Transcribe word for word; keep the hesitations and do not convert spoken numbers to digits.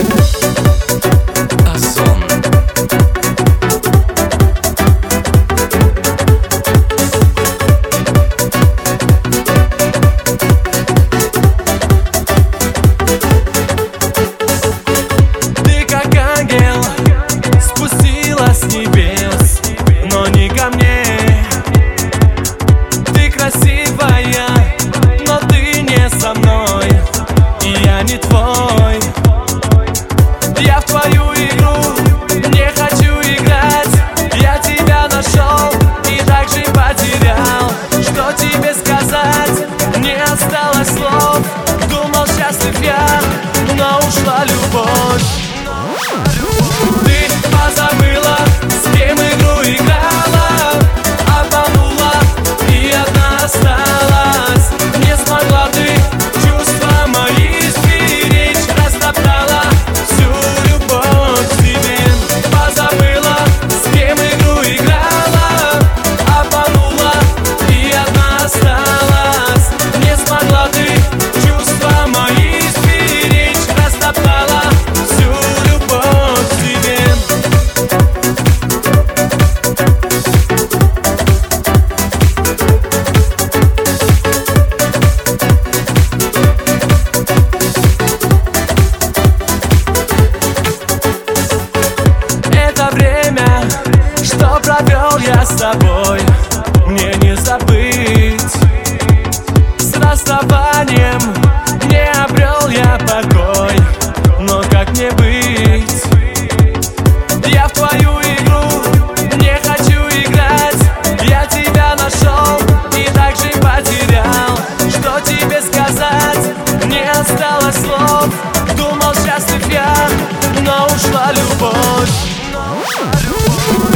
Я в твою игру не хочу играть. Я тебя нашел и так же потерял. Что тебе сказать? Не осталось слов. Думал, счастлив я, но ушла любовь. Ты позабыла, с кем игру играла, обманула и одна осталась. Не смогла ты чувства мои сберечь, растоптала всю любовь к тебе. Позабыла, с кем игру играла, обманула и одна осталась. Не смогла ты чувства мои сберечь, растоптала всю любовь к тебе. Это время, что провел я с тобой, мне не забыть. С расставанием не обрел я покой, но как мне быть? Я в твою игру не хочу играть. Я тебя нашел и так же потерял. Что тебе сказать? Не осталось слов. Думал, счастлив я, но ушла любовь.